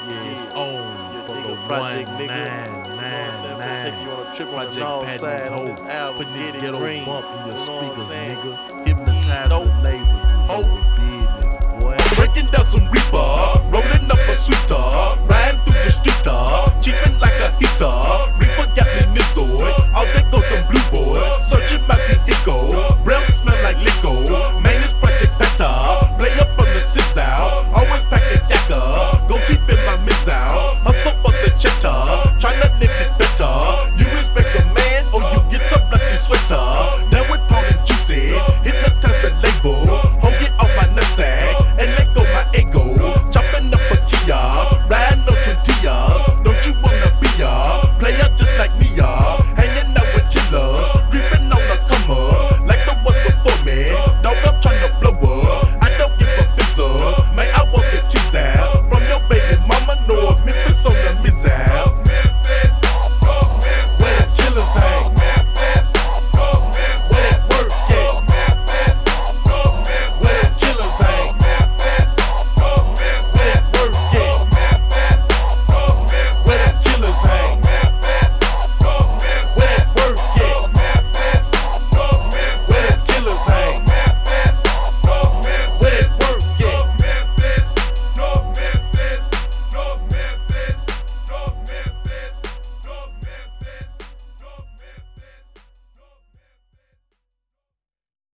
Yeah, it's on for the Project nigga. 199. Take you on a trip on Project the north Patty's side on hoe. this album. Putting this Get it ghetto green. bump in your You know what I'm speakers, saying? nigga. Hypnotize Dope. the neighbor. You know the business, boy. Breaking down some reaper, rolling